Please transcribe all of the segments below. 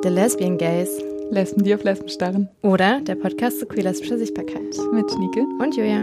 The Lesbian Gays. Lesben, die auf Lesben starren. Oder der Podcast zu queer-lesbischer Sichtbarkeit. Mit Schnieke und Julia.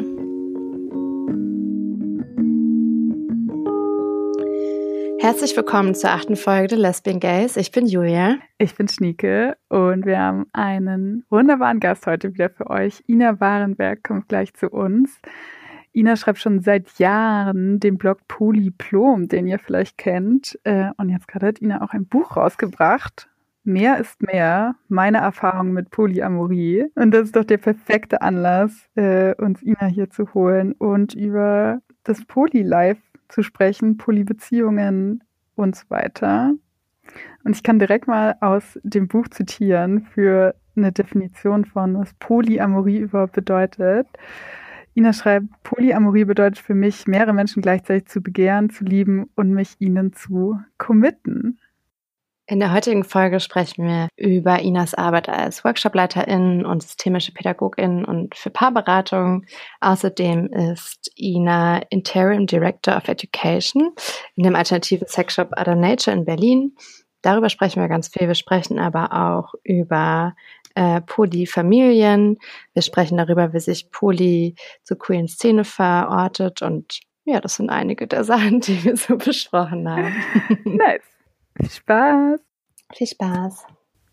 Herzlich willkommen zur 8. Folge The Lesbian Gays. Ich bin Julia. Ich bin Schnieke und wir haben einen wunderbaren Gast heute wieder für euch. Ina Warenberg kommt gleich zu uns. Ina schreibt schon seit Jahren den Blog Polyplom, den ihr vielleicht kennt. Und jetzt gerade hat Ina auch ein Buch rausgebracht. Mehr ist mehr, meine Erfahrung mit Polyamorie. Und das ist doch der perfekte Anlass, uns Ina hier zu holen und über das Poly-Life zu sprechen, Polybeziehungen und so weiter. Und ich kann direkt mal aus dem Buch zitieren für eine Definition von, was Polyamorie überhaupt bedeutet. Ina schreibt, Polyamorie bedeutet für mich, mehrere Menschen gleichzeitig zu begehren, zu lieben und mich ihnen zu committen. In der heutigen Folge sprechen wir über Inas Arbeit als Workshopleiterin und systemische Pädagogin und für Paarberatung. Außerdem ist Ina Interim Director of Education in dem alternativen Sexshop Other Nature in Berlin. Darüber sprechen wir ganz viel. Wir sprechen aber auch über Polyfamilien. Wir sprechen darüber, wie sich Poly zur queeren Szene verortet. Und ja, das sind einige der Sachen, die wir so besprochen haben. Nice. Viel Spaß. Viel Spaß.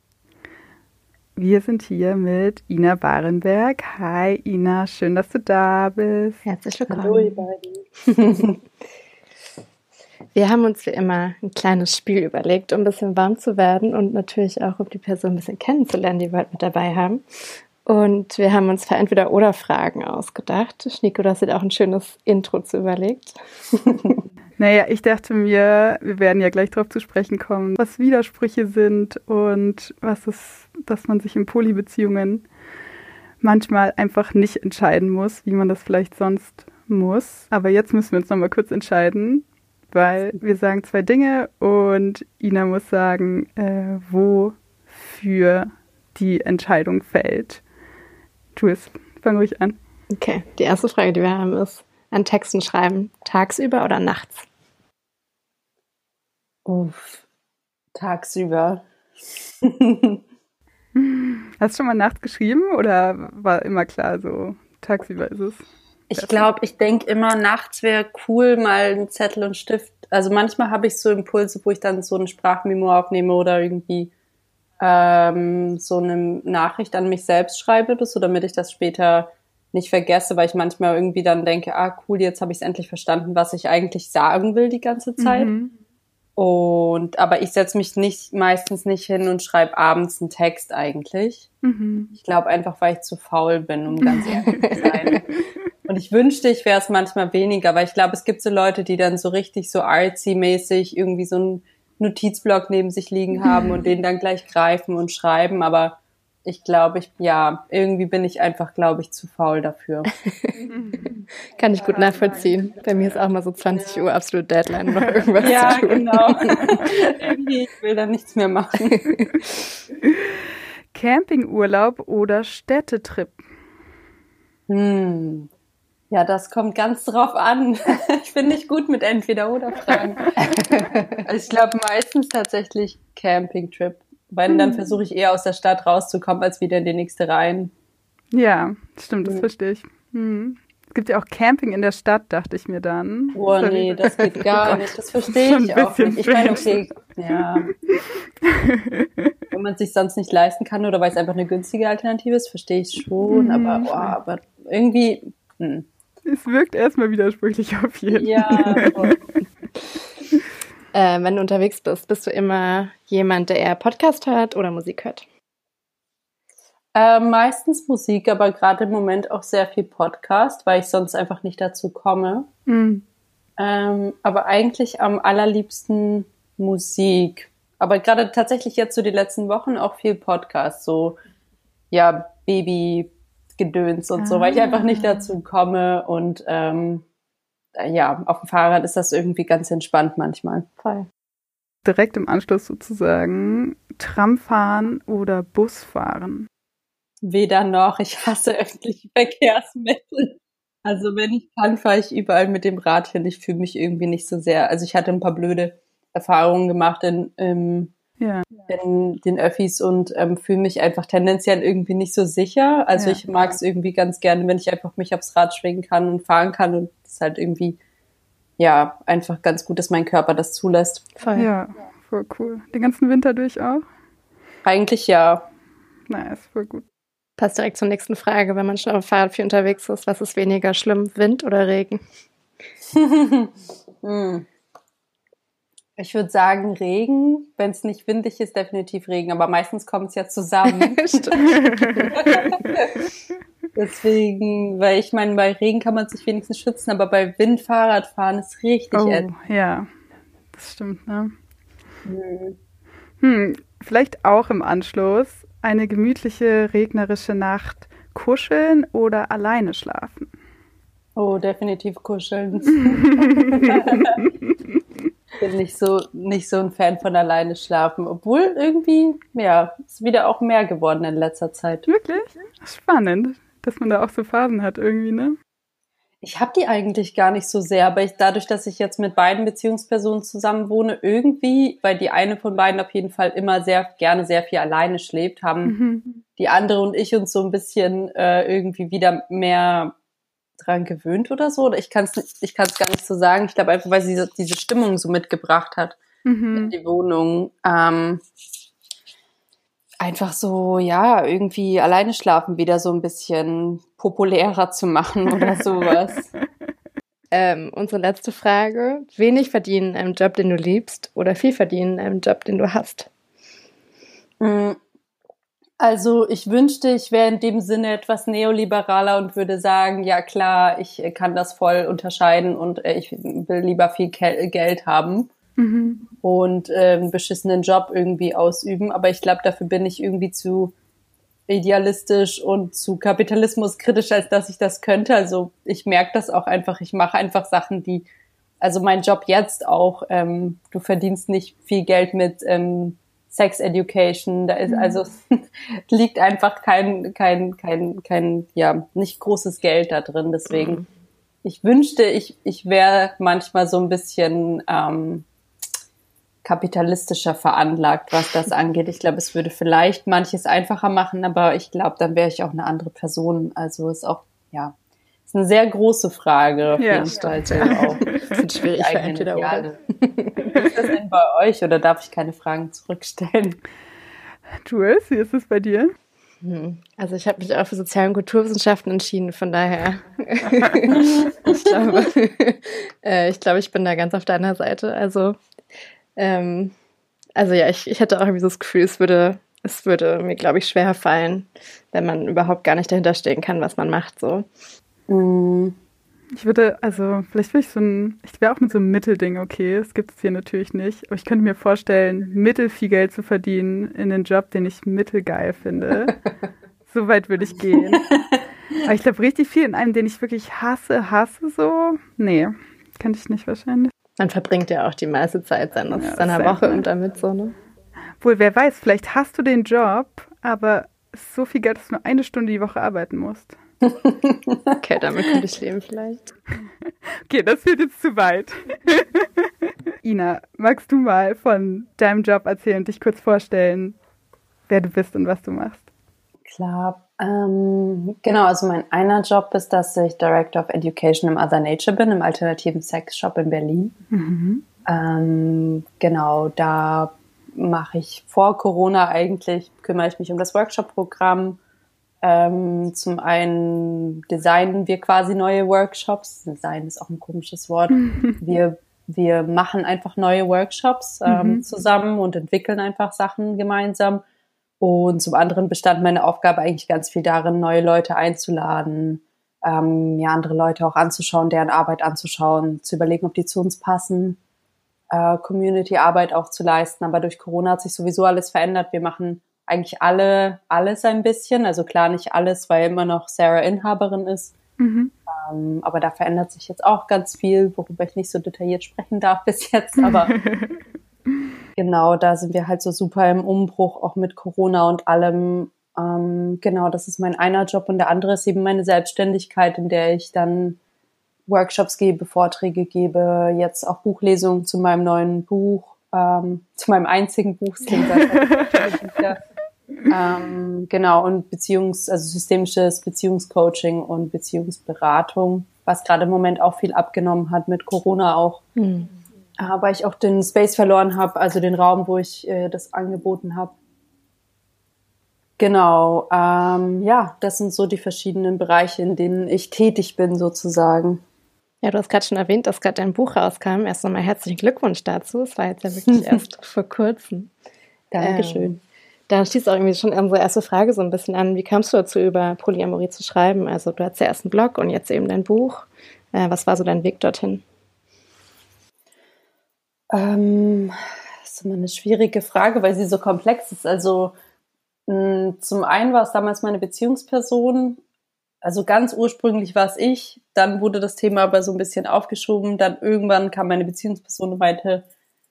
Wir sind hier mit Ina Warenberg. Hi Ina, schön, dass du da bist. Herzlich willkommen. Hallo ihr beiden. Wir haben uns wie immer ein kleines Spiel überlegt, um ein bisschen warm zu werden und natürlich auch, um die Person ein bisschen kennenzulernen, die wir heute mit dabei haben. Und wir haben uns für Entweder-oder-Fragen ausgedacht. Schnieke, du hast dir auch ein schönes Intro zu überlegt. Naja, ich dachte mir, wir werden ja gleich darauf zu sprechen kommen, was Widersprüche sind und was ist, dass man sich in Polybeziehungen manchmal einfach nicht entscheiden muss, wie man das vielleicht sonst muss. Aber jetzt müssen wir uns nochmal kurz entscheiden, weil wir sagen 2 Dinge und Ina muss sagen, wofür die Entscheidung fällt. Tu es, fang ruhig an. Okay, die erste Frage, die wir haben, ist, an Texten schreiben, tagsüber oder nachts? Tagsüber. Hast du schon mal nachts geschrieben oder war immer klar so, tagsüber ist es? Ich glaube, ich denke immer, nachts wäre cool, mal einen Zettel und Stift. Also manchmal habe ich so Impulse, wo ich dann so eine Sprachmemo aufnehme oder irgendwie so eine Nachricht an mich selbst schreibe oder so, damit ich das später nicht vergesse, weil ich manchmal irgendwie dann denke, cool, jetzt habe ich es endlich verstanden, was ich eigentlich sagen will die ganze Zeit. Aber ich setze mich meistens nicht hin und schreibe abends einen Text eigentlich. Ich glaube einfach, weil ich zu faul bin, um ganz ehrlich zu sein. Und ich wünschte, ich wäre es manchmal weniger, weil ich glaube, es gibt so Leute, die dann so richtig so artsy-mäßig irgendwie so einen Notizblock neben sich liegen haben und den dann gleich greifen und schreiben, aber ich glaube, irgendwie bin ich einfach, glaube ich, zu faul dafür. Kann ich gut nachvollziehen. Bei mir ist auch mal so 20 Uhr absolut Deadline, noch irgendwas zu tun. Ja, genau. Irgendwie, ich will da nichts mehr machen. Campingurlaub oder Städtetrip? Ja, das kommt ganz drauf an. Ich bin nicht gut mit Entweder-oder-Fragen. Ich glaube meistens tatsächlich Campingtrip. Weil dann versuche ich eher aus der Stadt rauszukommen, als wieder in die nächste rein. Ja, stimmt, das verstehe ich. Es gibt ja auch Camping in der Stadt, dachte ich mir dann. Oh nee, das geht gar nicht. Das verstehe ich auch nicht. Ich meine, okay, ja. Wenn man es sich sonst nicht leisten kann oder weil es einfach eine günstige Alternative ist, verstehe ich schon. Aber irgendwie... Es wirkt erstmal widersprüchlich auf jeden Fall. Ja, wenn du unterwegs bist du immer jemand, der eher Podcast hört oder Musik hört? Meistens Musik, aber gerade im Moment auch sehr viel Podcast, weil ich sonst einfach nicht dazu komme. Aber eigentlich am allerliebsten Musik. Aber gerade tatsächlich jetzt so die letzten Wochen auch viel Podcast, so ja, Babygedöns und so, weil ich einfach nicht dazu komme und ja, auf dem Fahrrad ist das irgendwie ganz entspannt manchmal. Voll. Direkt im Anschluss sozusagen Tramfahren oder Busfahren? Weder noch, ich hasse öffentliche Verkehrsmittel. Also wenn ich kann, fahre ich überall mit dem Rad hin. Ich fühle mich irgendwie nicht so sehr, also ich hatte ein paar blöde Erfahrungen gemacht in den Öffis und fühle mich einfach tendenziell irgendwie nicht so sicher. Also ich mag es irgendwie ganz gerne, wenn ich einfach mich aufs Rad schwingen kann und fahren kann und es halt irgendwie, ja, einfach ganz gut, dass mein Körper das zulässt. Voll. Ja, voll cool. Den ganzen Winter durch auch? Eigentlich ja. Nice, voll gut. Passt direkt zur nächsten Frage, wenn man schon auf dem Fahrrad viel unterwegs ist, was ist weniger schlimm, Wind oder Regen? Ich würde sagen Regen, wenn es nicht windig ist, definitiv Regen, aber meistens kommt es ja zusammen. Deswegen, weil ich meine, bei Regen kann man sich wenigstens schützen, aber bei Wind Fahrradfahren ist richtig ätzend. Ja, das stimmt, ne? Vielleicht auch im Anschluss eine gemütliche, regnerische Nacht kuscheln oder alleine schlafen? Oh, definitiv kuscheln. Bin nicht so ein Fan von alleine schlafen, obwohl irgendwie, ja, ist wieder auch mehr geworden in letzter Zeit. Wirklich? Spannend, dass man da auch so Phasen hat irgendwie, ne? Ich habe die eigentlich gar nicht so sehr, aber dadurch, dass ich jetzt mit beiden Beziehungspersonen zusammen wohne, irgendwie, weil die eine von beiden auf jeden Fall immer sehr gerne sehr viel alleine schläft, haben die andere und ich uns so ein bisschen irgendwie wieder mehr dran gewöhnt oder so. Oder ich kann es gar nicht so sagen. Ich glaube einfach, weil sie diese Stimmung so mitgebracht hat in die Wohnung. Einfach so, ja, irgendwie alleine schlafen wieder so ein bisschen populärer zu machen oder sowas. Unsere letzte Frage. Wenig verdienen in einem Job, den du liebst, oder viel verdienen in einem Job, den du hast? Also ich wünschte, ich wäre in dem Sinne etwas neoliberaler und würde sagen, ja klar, ich kann das voll unterscheiden und ich will lieber viel Geld haben. Und einen beschissenen Job irgendwie ausüben. Aber ich glaube, dafür bin ich irgendwie zu idealistisch und zu kapitalismuskritisch, als dass ich das könnte. Also ich merke das auch einfach. Ich mache einfach Sachen, also mein Job jetzt auch, du verdienst nicht viel Geld mit Sex Education. Da ist also liegt einfach kein nicht großes Geld da drin. Deswegen, ich wünschte, ich wäre manchmal so ein bisschen kapitalistischer veranlagt, was das angeht. Ich glaube, es würde vielleicht manches einfacher machen, aber ich glaube, dann wäre ich auch eine andere Person. Also ist auch, ja, ist eine sehr große Frage auf jeden Fall. Also auch ist schwierig für entweder oder. Ist das denn bei euch oder darf ich keine Fragen zurückstellen? Jules, wie ist es bei dir? Also ich habe mich auch für Sozial- und Kulturwissenschaften entschieden, von daher ich glaube, ich bin da ganz auf deiner Seite. Also ja, ich hätte auch irgendwie so das Gefühl, es würde mir, glaube ich, schwer fallen, wenn man überhaupt gar nicht dahinter stehen kann, was man macht, so. Ich wäre auch mit so einem Mittelding okay, das gibt es hier natürlich nicht, aber ich könnte mir vorstellen, mittelfiel Geld zu verdienen in einen Job, den ich mittelgeil finde. So weit würde ich gehen. Aber ich glaube, richtig viel in einem, den ich wirklich hasse so, nee, könnte ich nicht wahrscheinlich. Man verbringt ja auch die meiste Zeit seiner Woche und damit so, ne? Wohl, wer weiß, vielleicht hast du den Job, aber es ist so viel Geld, dass du nur 1 Stunde die Woche arbeiten musst. Okay, damit könnte ich leben vielleicht. Okay, das führt jetzt zu weit. Ina, magst du mal von deinem Job erzählen und dich kurz vorstellen, wer du bist und was du machst? Klar. Genau, also mein einer Job ist, dass ich Director of Education im Other Nature bin, im alternativen Sexshop in Berlin. Genau, da mache ich vor Corona kümmere ich mich um das Workshop-Programm. Zum einen designen wir quasi neue Workshops. Design ist auch ein komisches Wort. Wir machen einfach neue Workshops zusammen und entwickeln einfach Sachen gemeinsam. Und zum anderen bestand meine Aufgabe eigentlich ganz viel darin, neue Leute einzuladen, andere Leute auch anzuschauen, deren Arbeit anzuschauen, zu überlegen, ob die zu uns passen, Community-Arbeit auch zu leisten. Aber durch Corona hat sich sowieso alles verändert. Wir machen eigentlich alles ein bisschen. Also klar nicht alles, weil immer noch Sarah Inhaberin ist. Aber da verändert sich jetzt auch ganz viel, worüber ich nicht so detailliert sprechen darf bis jetzt. Aber genau, da sind wir halt so super im Umbruch, auch mit Corona und allem. Genau, das ist mein einer Job. Und der andere ist eben meine Selbstständigkeit, in der ich dann Workshops gebe, Vorträge gebe, jetzt auch Buchlesungen zu meinem neuen Buch. zu meinem einzigen Buch, es klingt genau, und also systemisches Beziehungscoaching und Beziehungsberatung, was gerade im Moment auch viel abgenommen hat, mit Corona auch, weil ich auch den Space verloren habe, also den Raum, wo ich das angeboten habe. Genau, das sind so die verschiedenen Bereiche, in denen ich tätig bin sozusagen. Ja, du hast gerade schon erwähnt, dass gerade dein Buch rauskam. Erst nochmal herzlichen Glückwunsch dazu. Es war jetzt ja wirklich erst vor kurzem. Dankeschön. Da schließt auch irgendwie schon unsere erste Frage so ein bisschen an. Wie kamst du dazu, über Polyamorie zu schreiben? Also du hattest ja erst einen Blog und jetzt eben dein Buch. Was war so dein Weg dorthin? Das ist immer eine schwierige Frage, weil sie so komplex ist. Also zum einen war es damals meine Beziehungsperson. Also ganz ursprünglich war es ich. Dann wurde das Thema aber so ein bisschen aufgeschoben. Dann irgendwann kam meine Beziehungsperson und meinte,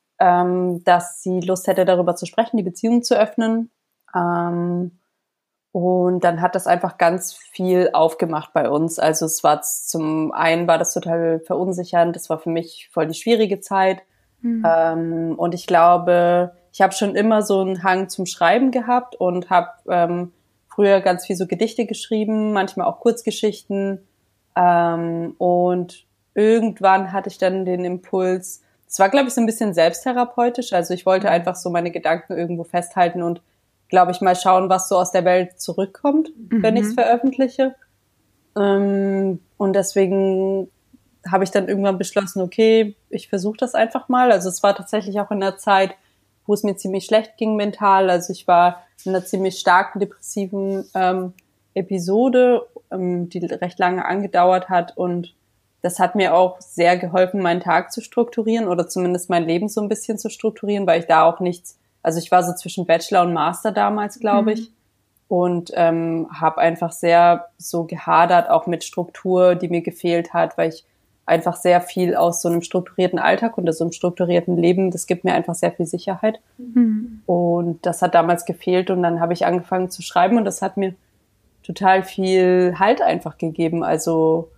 dass sie Lust hätte, darüber zu sprechen, die Beziehung zu öffnen. Und dann hat das einfach ganz viel aufgemacht bei uns. Also es war zum einen war das total verunsichernd. Das war für mich voll die schwierige Zeit. Und ich glaube, ich habe schon immer so einen Hang zum Schreiben gehabt und habe früher ganz viel so Gedichte geschrieben, manchmal auch Kurzgeschichten. Und irgendwann hatte ich dann den Impuls, es war, glaube ich, so ein bisschen selbsttherapeutisch. Also ich wollte einfach so meine Gedanken irgendwo festhalten und, glaube ich, mal schauen, was so aus der Welt zurückkommt, wenn ich es veröffentliche. Und deswegen habe ich dann irgendwann beschlossen, okay, ich versuche das einfach mal. Also es war tatsächlich auch in der Zeit, wo es mir ziemlich schlecht ging mental. Also ich war in einer ziemlich starken depressiven Episode, die recht lange angedauert hat, und das hat mir auch sehr geholfen, meinen Tag zu strukturieren oder zumindest mein Leben so ein bisschen zu strukturieren, weil ich da auch nichts, also ich war so zwischen Bachelor und Master damals, glaube ich, und habe einfach sehr so gehadert, auch mit Struktur, die mir gefehlt hat, weil ich einfach sehr viel aus so einem strukturierten Alltag und aus so einem strukturierten Leben, das gibt mir einfach sehr viel Sicherheit. Und das hat damals gefehlt, und dann habe ich angefangen zu schreiben und das hat mir total viel Halt einfach gegeben, also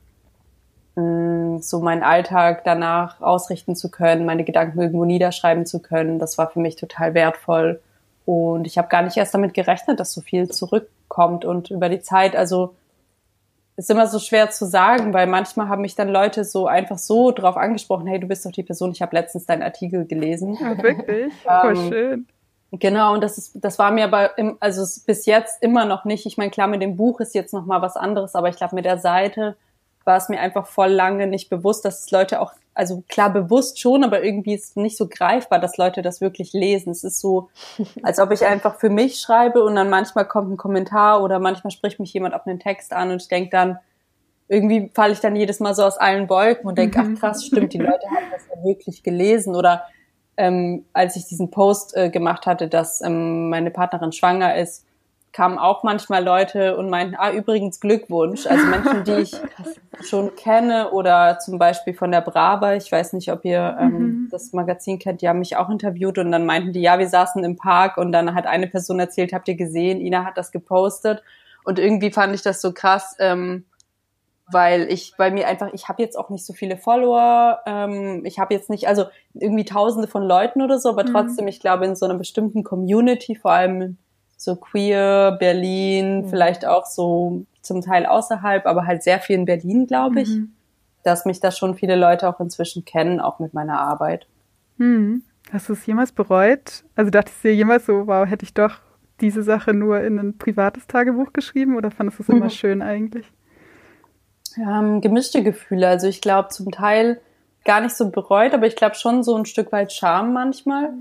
so meinen Alltag danach ausrichten zu können, meine Gedanken irgendwo niederschreiben zu können, das war für mich total wertvoll. Und ich habe gar nicht erst damit gerechnet, dass so viel zurückkommt. Und über die Zeit, also ist immer so schwer zu sagen, weil manchmal haben mich dann Leute so einfach so drauf angesprochen, hey, du bist doch die Person, ich habe letztens deinen Artikel gelesen. Ja, wirklich? Voll schön. Genau, und das war mir aber also bis jetzt immer noch nicht. Ich meine, klar, mit dem Buch ist jetzt noch mal was anderes, aber ich glaube, mit der Seite war es mir einfach voll lange nicht bewusst, dass es Leute auch, also klar bewusst schon, aber irgendwie ist es nicht so greifbar, dass Leute das wirklich lesen. Es ist so, als ob ich einfach für mich schreibe und dann manchmal kommt ein Kommentar oder manchmal spricht mich jemand auf einen Text an und ich denke dann, irgendwie falle ich dann jedes Mal so aus allen Wolken und denke, ach krass, stimmt, die Leute haben das ja wirklich gelesen. Oder als ich diesen Post gemacht hatte, dass meine Partnerin schwanger ist, kamen auch manchmal Leute und meinten, übrigens Glückwunsch. Also Menschen, die ich schon kenne, oder zum Beispiel von der Brava, ich weiß nicht, ob ihr das Magazin kennt, die haben mich auch interviewt und dann meinten die, ja, wir saßen im Park und dann hat eine Person erzählt, habt ihr gesehen, Ina hat das gepostet, und irgendwie fand ich das so krass, weil bei mir einfach, ich habe jetzt auch nicht so viele Follower, ich habe jetzt nicht, also irgendwie Tausende von Leuten oder so, aber trotzdem, ich glaube, in so einer bestimmten Community, vor allem so queer, Berlin, vielleicht auch so zum Teil außerhalb, aber halt sehr viel in Berlin, glaube ich, dass mich da schon viele Leute auch inzwischen kennen, auch mit meiner Arbeit. Hast du es jemals bereut? Also dachtest du dir jemals so, wow, hätte ich doch diese Sache nur in ein privates Tagebuch geschrieben, oder fandest du es immer schön eigentlich? Gemischte Gefühle. Also ich glaube zum Teil gar nicht so bereut, aber ich glaube schon so ein Stück weit Scham manchmal.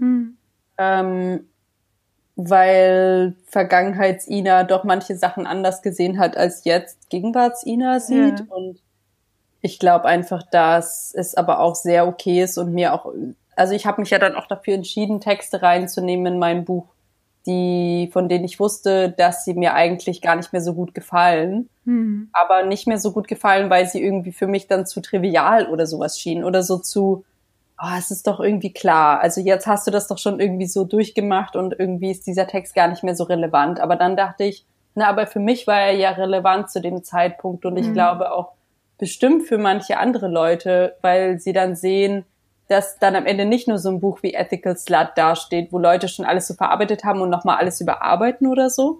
Weil Vergangenheits-Ina doch manche Sachen anders gesehen hat, als jetzt Gegenwarts-Ina sieht. Ja. Und ich glaube einfach, dass es aber auch sehr okay ist und mir auch, also ich habe mich ja dann auch dafür entschieden, Texte reinzunehmen in mein Buch, von denen ich wusste, dass sie mir eigentlich gar nicht mehr so gut gefallen. Aber nicht mehr so gut gefallen, weil sie irgendwie für mich dann zu trivial oder sowas schienen oder so zu, es ist doch irgendwie klar. Also jetzt hast du das doch schon irgendwie so durchgemacht und irgendwie ist dieser Text gar nicht mehr so relevant. Aber dann dachte ich, aber für mich war er ja relevant zu dem Zeitpunkt und ich glaube auch bestimmt für manche andere Leute, weil sie dann sehen, dass dann am Ende nicht nur so ein Buch wie Ethical Slut dasteht, wo Leute schon alles so verarbeitet haben und nochmal alles überarbeiten oder so.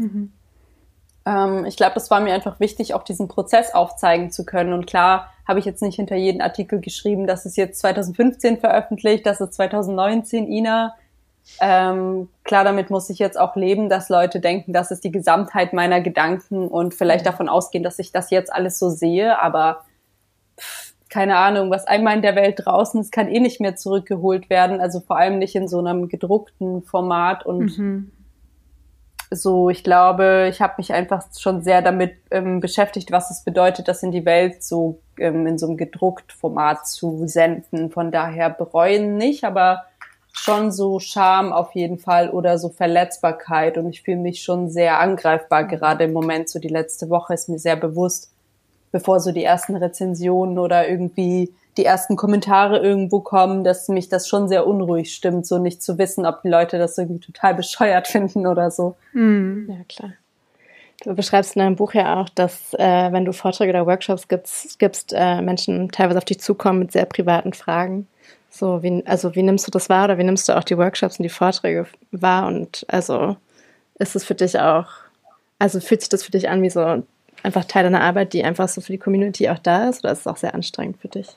Ich glaube, das war mir einfach wichtig, auch diesen Prozess aufzeigen zu können. Und klar habe ich jetzt nicht hinter jeden Artikel geschrieben, dass es jetzt 2015 veröffentlicht, dass es 2019 Ina. Klar, damit muss ich jetzt auch leben, dass Leute denken, das ist die Gesamtheit meiner Gedanken und vielleicht davon ausgehen, dass ich das jetzt alles so sehe, aber keine Ahnung, was einmal in der Welt draußen ist, kann eh nicht mehr zurückgeholt werden, also vor allem nicht in so einem gedruckten Format und so, ich glaube, ich habe mich einfach schon sehr damit beschäftigt, was es bedeutet, das in die Welt so in so einem gedruckten Format zu senden. Von daher bereuen nicht, aber schon so Scham auf jeden Fall oder so Verletzbarkeit. Und ich fühle mich schon sehr angreifbar gerade im Moment. So die letzte Woche ist mir sehr bewusst, bevor so die ersten Rezensionen oder irgendwie die ersten Kommentare irgendwo kommen, dass mich das schon sehr unruhig stimmt, so nicht zu wissen, ob die Leute das irgendwie total bescheuert finden oder so. Ja, klar. Du beschreibst in deinem Buch ja auch, dass wenn du Vorträge oder Workshops gibst, Menschen teilweise auf dich zukommen mit sehr privaten Fragen. So, wie nimmst du das wahr oder wie nimmst du auch die Workshops und die Vorträge wahr? Und also ist es für dich auch, also fühlt sich das für dich an wie so einfach Teil deiner Arbeit, die einfach so für die Community auch da ist, oder ist es auch sehr anstrengend für dich?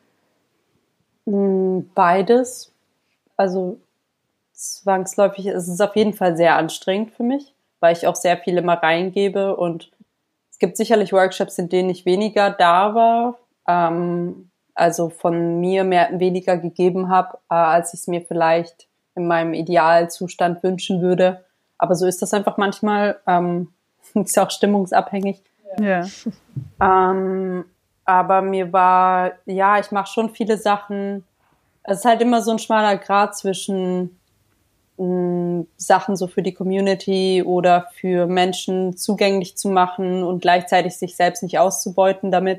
Beides. Also zwangsläufig ist es auf jeden Fall sehr anstrengend für mich, weil ich auch sehr viel immer reingebe und es gibt sicherlich Workshops, in denen ich weniger da war, also von mir weniger gegeben habe, als ich es mir vielleicht in meinem Idealzustand wünschen würde. Aber so ist das einfach manchmal, ist auch stimmungsabhängig. Ja. Aber mir war, ja, ich mache schon viele Sachen. Es ist halt immer so ein schmaler Grat zwischen Sachen so für die Community oder für Menschen zugänglich zu machen und gleichzeitig sich selbst nicht auszubeuten damit.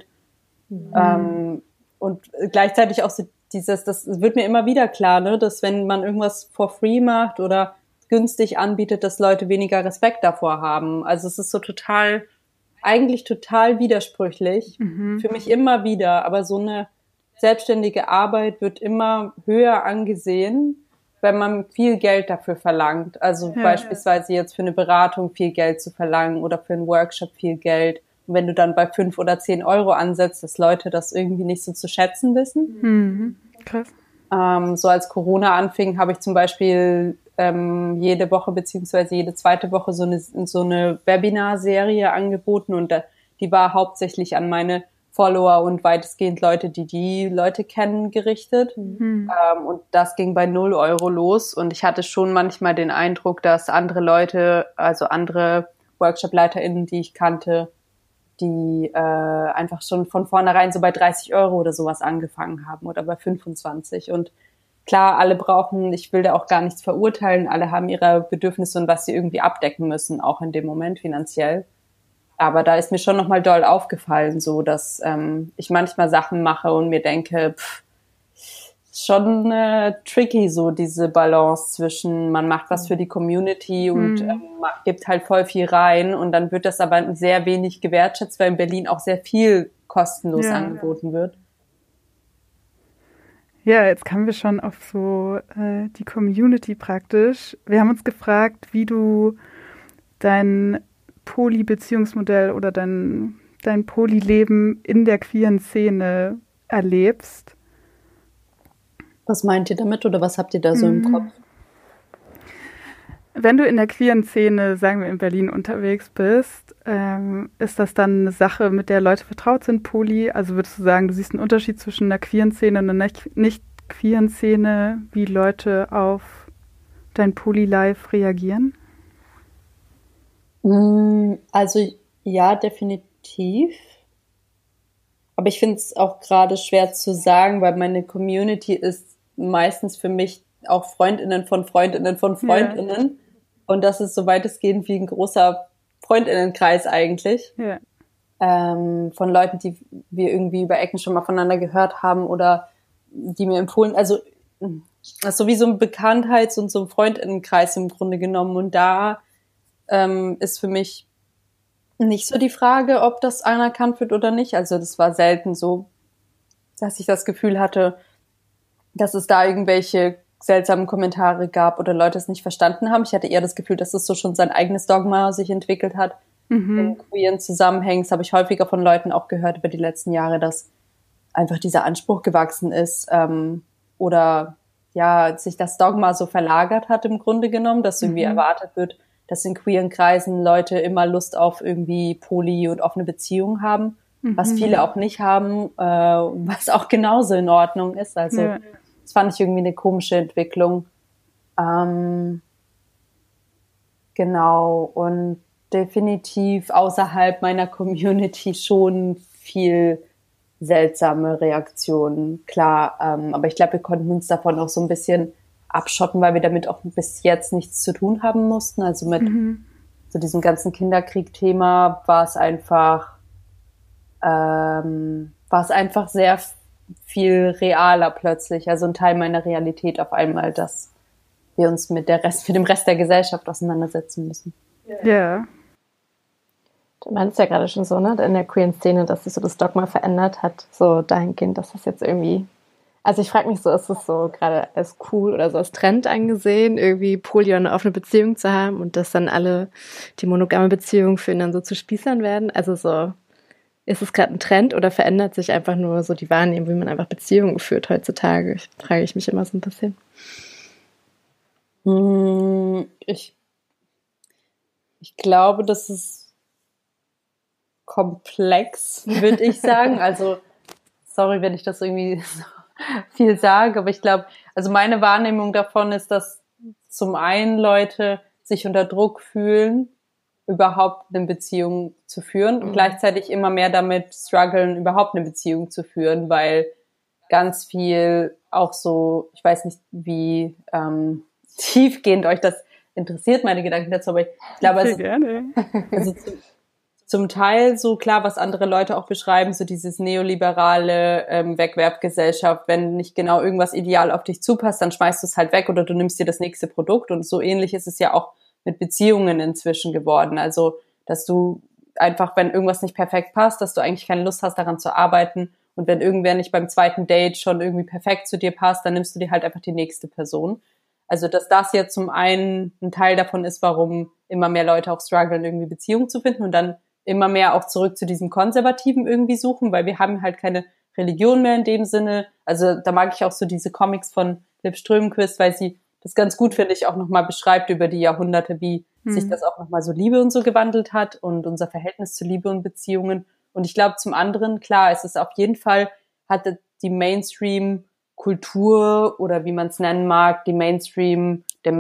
Und gleichzeitig auch so das wird mir immer wieder klar, ne, dass wenn man irgendwas for free macht oder günstig anbietet, dass Leute weniger Respekt davor haben. Also es ist so eigentlich total widersprüchlich. Für mich immer wieder. Aber so eine selbstständige Arbeit wird immer höher angesehen, wenn man viel Geld dafür verlangt. Also beispielsweise jetzt für eine Beratung viel Geld zu verlangen oder für einen Workshop viel Geld. Und wenn du dann bei 5 oder 10 Euro ansetzt, dass Leute das irgendwie nicht so zu schätzen wissen. Krass. So als Corona anfing, habe ich zum Beispiel jede Woche beziehungsweise jede zweite Woche so eine Webinar-Serie angeboten und die war hauptsächlich an meine Follower und weitestgehend Leute, die Leute kennen, gerichtet. Und das ging bei 0 Euro los und ich hatte schon manchmal den Eindruck, dass andere Leute, also andere Workshop-LeiterInnen, die ich kannte, die einfach schon von vornherein so bei 30 Euro oder sowas angefangen haben oder bei 25. Und klar, alle brauchen, ich will da auch gar nichts verurteilen, alle haben ihre Bedürfnisse und was sie irgendwie abdecken müssen, auch in dem Moment finanziell. Aber da ist mir schon nochmal doll aufgefallen, so dass ich manchmal Sachen mache und mir denke, schon tricky, so diese Balance zwischen, man macht was für die Community und gibt halt voll viel rein und dann wird das aber sehr wenig gewertschätzt, weil in Berlin auch sehr viel kostenlos angeboten wird. Ja, jetzt kamen wir schon auf so die Community praktisch. Wir haben uns gefragt, wie du dein Poly-Beziehungsmodell oder dein Poly-Leben in der queeren Szene erlebst. Was meint ihr damit oder was habt ihr da so im Kopf? Wenn du in der queeren Szene, sagen wir in Berlin, unterwegs bist, ist das dann eine Sache, mit der Leute vertraut sind, Poly? Also würdest du sagen, du siehst einen Unterschied zwischen einer queeren Szene und einer nicht queeren Szene, wie Leute auf dein Poly-Life reagieren? Also ja, definitiv. Aber ich finde es auch gerade schwer zu sagen, weil meine Community ist meistens für mich auch Freundinnen von Freundinnen von Freundinnen. Ja. Und das ist so weitestgehend wie ein großer Freundinnenkreis eigentlich. Ja. Von Leuten, die wir irgendwie über Ecken schon mal voneinander gehört haben oder die mir empfohlen. Also das ist so wie so ein Bekanntheits- und so ein Freundinnenkreis im Grunde genommen. Und da ist für mich nicht so die Frage, ob das anerkannt wird oder nicht. Also das war selten so, dass ich das Gefühl hatte, dass es da irgendwelche seltsamen Kommentare gab oder Leute es nicht verstanden haben. Ich hatte eher das Gefühl, dass es so schon sein eigenes Dogma sich entwickelt hat. In queeren Zusammenhängen. Das habe ich häufiger von Leuten auch gehört über die letzten Jahre, dass einfach dieser Anspruch gewachsen ist oder ja, sich das Dogma so verlagert hat im Grunde genommen, dass irgendwie erwartet wird, dass in queeren Kreisen Leute immer Lust auf irgendwie Poly- und offene Beziehungen haben, was viele auch nicht haben, was auch genauso in Ordnung ist. Also das fand ich irgendwie eine komische Entwicklung. Genau, und definitiv außerhalb meiner Community schon viel seltsame Reaktionen, klar. Aber ich glaube, wir konnten uns davon auch so ein bisschen abschotten, weil wir damit auch bis jetzt nichts zu tun haben mussten. Also mit so diesem ganzen Kinderkrieg-Thema war es einfach sehr viel realer plötzlich. Also ein Teil meiner Realität auf einmal, dass wir uns mit dem Rest der Gesellschaft auseinandersetzen müssen. Ja. Du meinst ja gerade schon so, ne, in der queeren Szene, dass sich so das Dogma verändert hat, so dahingehend, dass das jetzt irgendwie, also ich frage mich so, ist es so gerade als cool oder so als Trend angesehen, irgendwie Poly- oder eine offene Beziehung zu haben und dass dann alle die monogame Beziehung für ihn dann so zu Spießern werden? Also so, ist es gerade ein Trend oder verändert sich einfach nur so die Wahrnehmung, wie man einfach Beziehungen führt heutzutage? Frage ich mich immer so ein bisschen. Ich glaube, das ist komplex, würde ich sagen. Also, sorry, wenn ich das irgendwie so viel sage, aber ich glaube, also meine Wahrnehmung davon ist, dass zum einen Leute sich unter Druck fühlen, überhaupt eine Beziehung zu führen und gleichzeitig immer mehr damit strugglen, überhaupt eine Beziehung zu führen, weil ganz viel auch so, ich weiß nicht, wie tiefgehend euch das interessiert, meine Gedanken dazu, aber ich glaube, also zum Teil so klar, was andere Leute auch beschreiben, so dieses neoliberale Wegwerfgesellschaft, wenn nicht genau irgendwas ideal auf dich zupasst, dann schmeißt du es halt weg oder du nimmst dir das nächste Produkt und so ähnlich ist es ja auch mit Beziehungen inzwischen geworden, also dass du einfach, wenn irgendwas nicht perfekt passt, dass du eigentlich keine Lust hast, daran zu arbeiten und wenn irgendwer nicht beim zweiten Date schon irgendwie perfekt zu dir passt, dann nimmst du dir halt einfach die nächste Person. Also, dass das jetzt zum einen ein Teil davon ist, warum immer mehr Leute auch strugglen, irgendwie Beziehungen zu finden und dann immer mehr auch zurück zu diesem Konservativen irgendwie suchen, weil wir haben halt keine Religion mehr in dem Sinne. Also da mag ich auch so diese Comics von Liv Strömquist, weil sie das ganz gut, finde ich, auch nochmal beschreibt über die Jahrhunderte, wie sich das auch nochmal so Liebe und so gewandelt hat und unser Verhältnis zu Liebe und Beziehungen. Und ich glaube zum anderen, klar, es ist auf jeden Fall, hatte die Mainstream-Kultur oder wie man es nennen mag, der Mainstream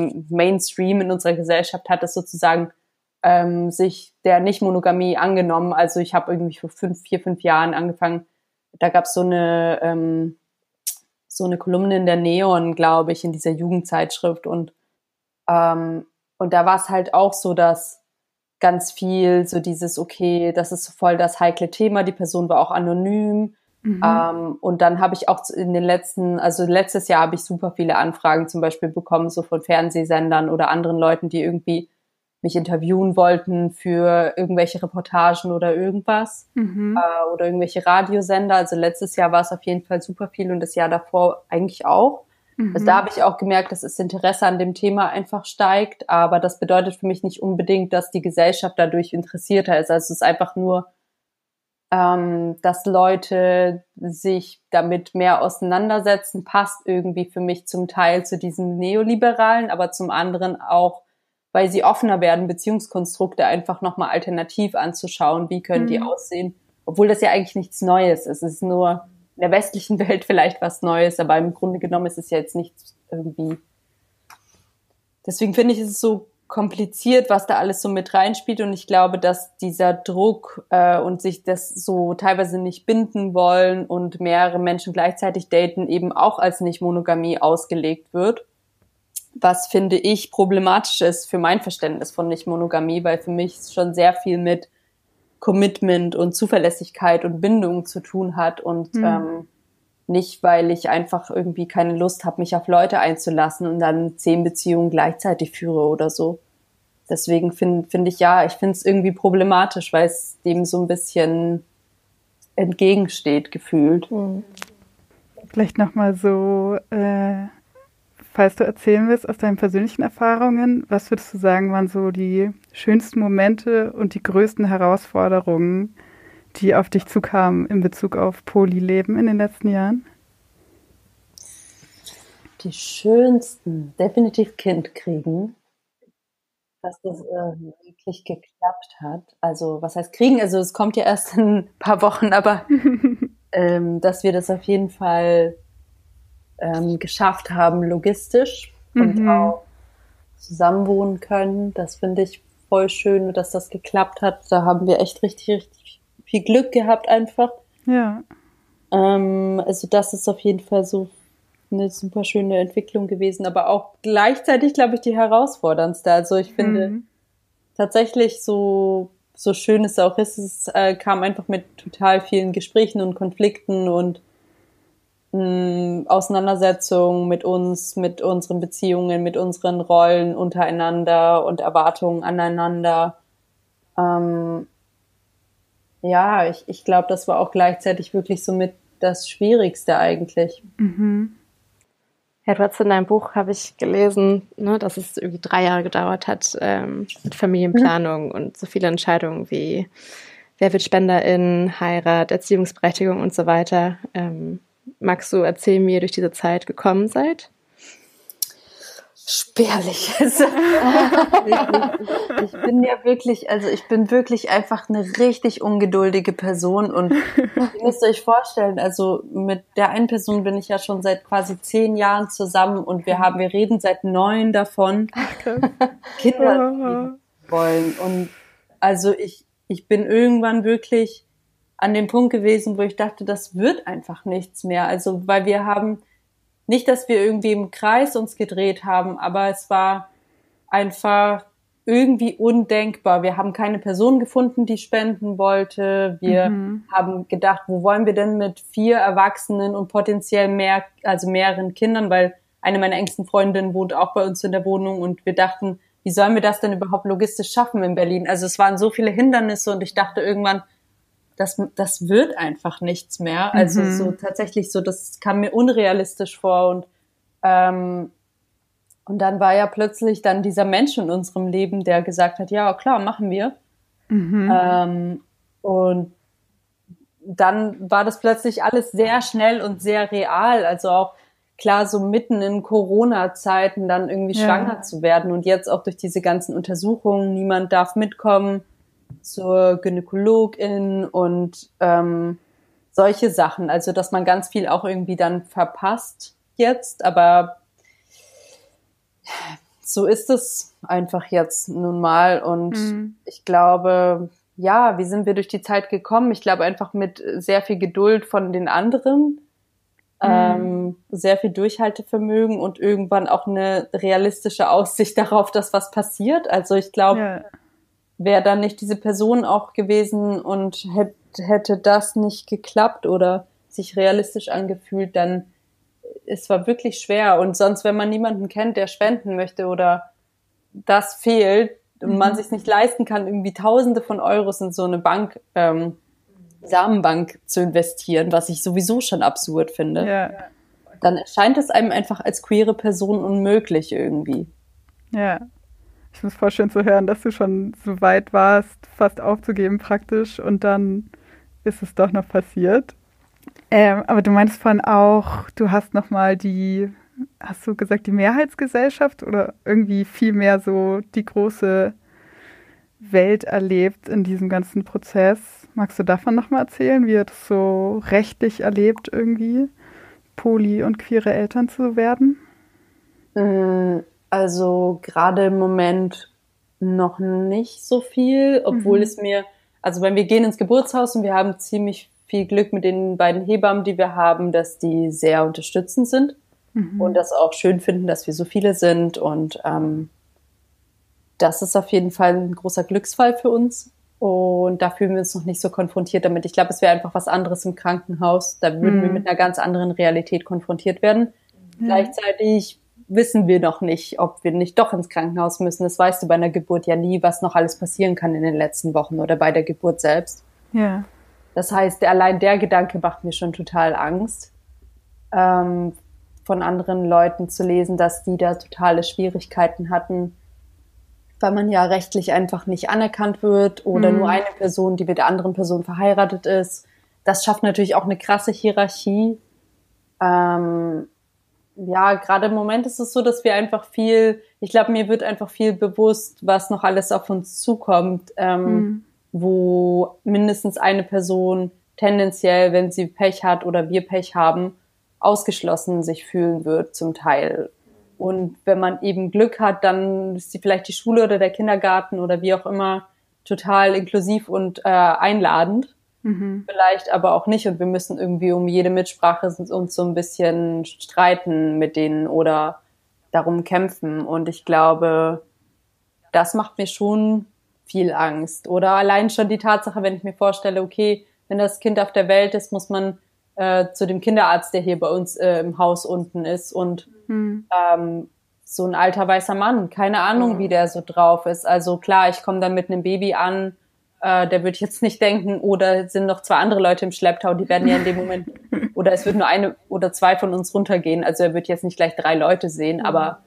in unserer Gesellschaft hat es sozusagen sich der Nicht-Monogamie angenommen. Also ich habe irgendwie vor 5 Jahren angefangen, da gab es so eine Kolumne in der Neon, glaube ich, in dieser Jugendzeitschrift und da war es halt auch so, dass ganz viel so dieses, okay, das ist so voll das heikle Thema, die Person war auch anonym. Und dann habe ich auch letztes Jahr habe ich super viele Anfragen zum Beispiel bekommen, so von Fernsehsendern oder anderen Leuten, die irgendwie mich interviewen wollten für irgendwelche Reportagen oder irgendwas oder irgendwelche Radiosender. Also letztes Jahr war es auf jeden Fall super viel und das Jahr davor eigentlich auch. Also da habe ich auch gemerkt, dass das Interesse an dem Thema einfach steigt, aber das bedeutet für mich nicht unbedingt, dass die Gesellschaft dadurch interessierter ist. Also es ist einfach nur, dass Leute sich damit mehr auseinandersetzen, passt irgendwie für mich zum Teil zu diesem Neoliberalen, aber zum anderen auch, weil sie offener werden, Beziehungskonstrukte einfach nochmal alternativ anzuschauen, wie können die aussehen, obwohl das ja eigentlich nichts Neues ist. Es ist nur in der westlichen Welt vielleicht was Neues, aber im Grunde genommen ist es ja jetzt nichts irgendwie. Deswegen finde ich, es ist so kompliziert, was da alles so mit reinspielt und ich glaube, dass dieser Druck und sich das so teilweise nicht binden wollen und mehrere Menschen gleichzeitig daten eben auch als Nicht-Monogamie ausgelegt wird. Was, finde ich, problematisch ist für mein Verständnis von Nicht-Monogamie, weil für mich es schon sehr viel mit Commitment und Zuverlässigkeit und Bindung zu tun hat und nicht, weil ich einfach irgendwie keine Lust habe, mich auf Leute einzulassen und dann 10 Beziehungen gleichzeitig führe oder so. Deswegen finde ich es irgendwie problematisch, weil es dem so ein bisschen entgegensteht, gefühlt. Vielleicht nochmal so, falls du erzählen willst aus deinen persönlichen Erfahrungen, was würdest du sagen, waren so die schönsten Momente und die größten Herausforderungen, die auf dich zukamen in Bezug auf Polyleben in den letzten Jahren? Die schönsten, definitiv Kind kriegen, dass das wirklich geklappt hat. Also was heißt kriegen? Also es kommt ja erst in ein paar Wochen, aber dass wir das auf jeden Fall geschafft haben, logistisch und auch zusammenwohnen können. Das finde ich voll schön, dass das geklappt hat. Da haben wir echt richtig, richtig viel Glück gehabt einfach. Ja. Also das ist auf jeden Fall so eine super schöne Entwicklung gewesen, aber auch gleichzeitig, glaube ich, die herausforderndste. Also ich finde tatsächlich so schön es auch ist, es kam einfach mit total vielen Gesprächen und Konflikten und Auseinandersetzungen mit uns, mit unseren Beziehungen, mit unseren Rollen untereinander und Erwartungen aneinander. Ja, ich glaube, das war auch gleichzeitig wirklich so mit das Schwierigste eigentlich. Ja, du hast in deinem Buch, habe ich gelesen, ne, dass es irgendwie 3 Jahre gedauert hat mit Familienplanung und so viele Entscheidungen wie wer wird Spenderin, Heirat, Erziehungsberechtigung und so weiter. Magst du erzählen, wie ihr durch diese Zeit gekommen seid? Spärlich. Also, ich bin ja wirklich, also ich bin wirklich einfach eine richtig ungeduldige Person und ihr müsst euch vorstellen, also mit der einen Person bin ich ja schon seit quasi 10 Jahren zusammen und wir reden seit 9 davon, Kinder wollen. Und also ich bin irgendwann wirklich an dem Punkt gewesen, wo ich dachte, das wird einfach nichts mehr. Also, weil wir haben nicht, dass wir irgendwie im Kreis uns gedreht haben, aber es war einfach irgendwie undenkbar. Wir haben keine Person gefunden, die spenden wollte. Wir haben gedacht, wo wollen wir denn mit 4 Erwachsenen und potenziell mehreren Kindern, weil eine meiner engsten Freundinnen wohnt auch bei uns in der Wohnung und wir dachten, wie sollen wir das denn überhaupt logistisch schaffen in Berlin? Also es waren so viele Hindernisse und ich dachte irgendwann, das wird einfach nichts mehr. Also so tatsächlich so, das kam mir unrealistisch vor und dann war ja plötzlich dann dieser Mensch in unserem Leben, der gesagt hat, ja klar, machen wir. Und dann war das plötzlich alles sehr schnell und sehr real. Also auch klar, so mitten in Corona-Zeiten dann irgendwie schwanger zu werden und jetzt auch durch diese ganzen Untersuchungen, niemand darf mitkommen zur Gynäkologin und solche Sachen. Also, dass man ganz viel auch irgendwie dann verpasst jetzt, aber so ist es einfach jetzt nun mal und ich glaube, ja, wie sind wir durch die Zeit gekommen? Ich glaube einfach mit sehr viel Geduld von den anderen, sehr viel Durchhaltevermögen und irgendwann auch eine realistische Aussicht darauf, dass was passiert. Also ich glaube, wäre dann nicht diese Person auch gewesen und hätte das nicht geklappt oder sich realistisch angefühlt, dann es war wirklich schwer. Und sonst, wenn man niemanden kennt, der spenden möchte oder das fehlt und man sich nicht leisten kann, irgendwie Tausende von Euros in so eine Bank, Samenbank zu investieren, was ich sowieso schon absurd finde, dann erscheint es einem einfach als queere Person unmöglich irgendwie. Ja. Ich finde es voll schön zu hören, dass du schon so weit warst, fast aufzugeben praktisch und dann ist es doch noch passiert. Aber du meinst vorhin auch, du hast nochmal hast du gesagt, die Mehrheitsgesellschaft oder irgendwie viel mehr so die große Welt erlebt in diesem ganzen Prozess. Magst du davon nochmal erzählen, wie ihr das so rechtlich erlebt irgendwie, poly- und queere Eltern zu werden? Also gerade im Moment noch nicht so viel, obwohl es weil wir gehen ins Geburtshaus und wir haben ziemlich viel Glück mit den beiden Hebammen, die wir haben, dass die sehr unterstützend sind und das auch schön finden, dass wir so viele sind und das ist auf jeden Fall ein großer Glücksfall für uns und da fühlen wir uns noch nicht so konfrontiert damit. Ich glaube, es wäre einfach was anderes im Krankenhaus, da würden wir mit einer ganz anderen Realität konfrontiert werden. Gleichzeitig wissen wir noch nicht, ob wir nicht doch ins Krankenhaus müssen. Das weißt du bei einer Geburt ja nie, was noch alles passieren kann in den letzten Wochen oder bei der Geburt selbst. Ja. Das heißt, allein der Gedanke macht mir schon total Angst. von anderen Leuten zu lesen, dass die da totale Schwierigkeiten hatten, weil man ja rechtlich einfach nicht anerkannt wird oder nur eine Person, die mit der anderen Person verheiratet ist. Das schafft natürlich auch eine krasse Hierarchie. Ja, gerade im Moment ist es so, dass wir einfach ich glaube, mir wird einfach viel bewusst, was noch alles auf uns zukommt, wo mindestens eine Person tendenziell, wenn sie Pech hat oder wir Pech haben, ausgeschlossen sich fühlen wird zum Teil. Und wenn man eben Glück hat, dann ist vielleicht die Schule oder der Kindergarten oder wie auch immer total inklusiv und einladend. Vielleicht aber auch nicht. Und wir müssen irgendwie um jede Mitsprache uns so ein bisschen streiten mit denen oder darum kämpfen. Und ich glaube, das macht mir schon viel Angst. Oder allein schon die Tatsache, wenn ich mir vorstelle, okay, wenn das Kind auf der Welt ist, muss man zu dem Kinderarzt, der hier bei uns im Haus unten ist. Und so ein alter weißer Mann, keine Ahnung, wie der so drauf ist. Also klar, ich komme dann mit einem Baby an, der wird jetzt nicht denken, oder sind noch 2 andere Leute im Schlepptau, die werden ja in dem Moment, oder es wird nur 1 oder 2 von uns runtergehen, also er wird jetzt nicht gleich 3 Leute sehen, aber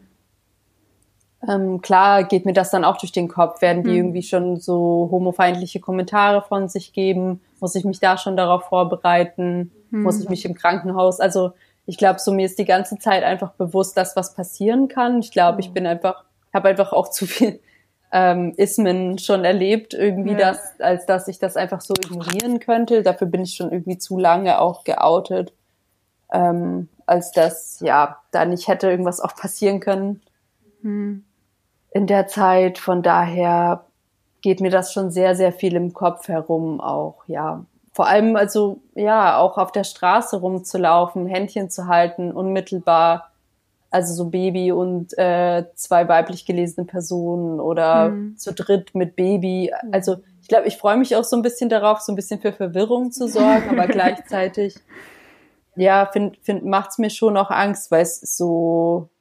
klar geht mir das dann auch durch den Kopf, werden die irgendwie schon so homofeindliche Kommentare von sich geben, muss ich mich da schon darauf vorbereiten, muss ich mich im Krankenhaus, also ich glaube, so mir ist die ganze Zeit einfach bewusst, dass was passieren kann. Ich glaube, ich habe einfach auch zu viel Ismen schon erlebt, irgendwie als dass ich das einfach so ignorieren könnte. Dafür bin ich schon irgendwie zu lange auch geoutet, als dass, da nicht hätte irgendwas auch passieren können in der Zeit. Von daher geht mir das schon sehr, sehr viel im Kopf herum auch, Vor allem also, auch auf der Straße rumzulaufen, Händchen zu halten, unmittelbar, also so Baby und 2 weiblich gelesene Personen oder zu dritt mit Baby. Also ich glaube, ich freue mich auch so ein bisschen darauf, so ein bisschen für Verwirrung zu sorgen, aber gleichzeitig, macht's mir schon auch Angst, weil es so,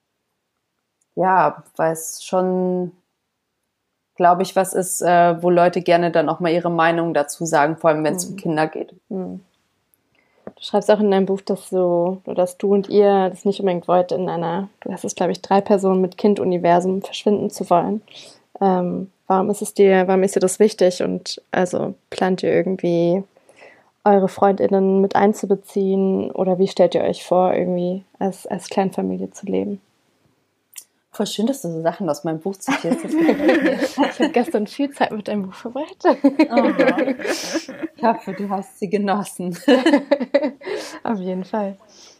weil es schon, glaube ich, was ist, wo Leute gerne dann auch mal ihre Meinung dazu sagen, vor allem wenn es um Kinder geht. Du schreibst auch in deinem Buch, dass du und ihr das nicht unbedingt wollt, du hast es, glaube ich, 3 Personen mit Kind-Universum verschwinden zu wollen. Warum ist dir das wichtig? Und also plant ihr irgendwie eure FreundInnen mit einzubeziehen? Oder wie stellt ihr euch vor, irgendwie als Kleinfamilie zu leben? Voll schön, dass du so Sachen aus meinem Buch zitierst. Ich habe gestern viel Zeit mit deinem Buch verbracht. Ich hoffe, du hast sie genossen. Auf jeden Fall.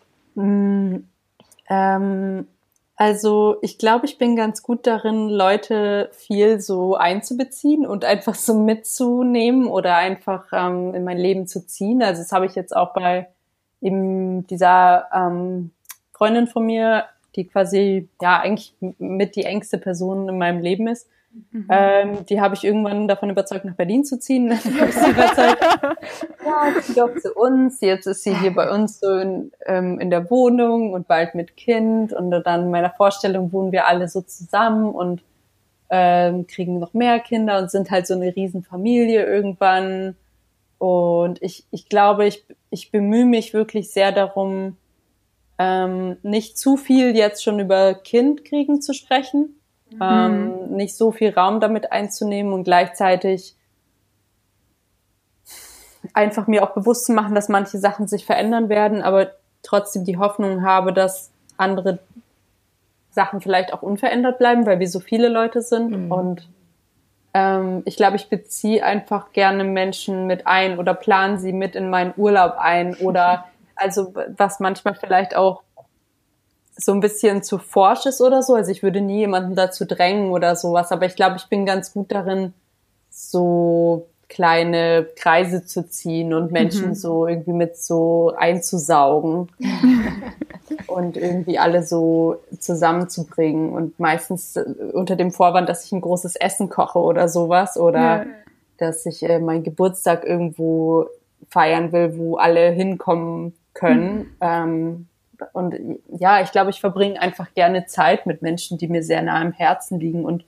Also ich glaube, ich bin ganz gut darin, Leute viel so einzubeziehen und einfach so mitzunehmen oder einfach in mein Leben zu ziehen. Also das habe ich jetzt auch bei eben dieser Freundin von mir, die quasi eigentlich mit die engste Person in meinem Leben ist. Die habe ich irgendwann davon überzeugt, nach Berlin zu ziehen. Dann habe ich sie überzeugt, zieh doch zu uns. Jetzt ist sie hier bei uns so in der Wohnung und bald mit Kind. Und dann in meiner Vorstellung wohnen wir alle so zusammen und kriegen noch mehr Kinder und sind halt so eine Riesenfamilie irgendwann. Und ich glaube, ich bemühe mich wirklich sehr darum, nicht zu viel jetzt schon über Kindkriegen zu sprechen, nicht so viel Raum damit einzunehmen und gleichzeitig einfach mir auch bewusst zu machen, dass manche Sachen sich verändern werden, aber trotzdem die Hoffnung habe, dass andere Sachen vielleicht auch unverändert bleiben, weil wir so viele Leute sind. Und ich glaube, ich beziehe einfach gerne Menschen mit ein oder plane sie mit in meinen Urlaub ein oder also was manchmal vielleicht auch so ein bisschen zu forsch ist oder so. Also ich würde nie jemanden dazu drängen oder sowas, aber ich glaube, ich bin ganz gut darin, so kleine Kreise zu ziehen und Menschen so irgendwie mit so einzusaugen und irgendwie alle so zusammenzubringen und meistens unter dem Vorwand, dass ich ein großes Essen koche oder sowas oder dass ich meinen Geburtstag irgendwo feiern will, wo alle hinkommen können. Und ich glaube, ich verbringe einfach gerne Zeit mit Menschen, die mir sehr nah am Herzen liegen und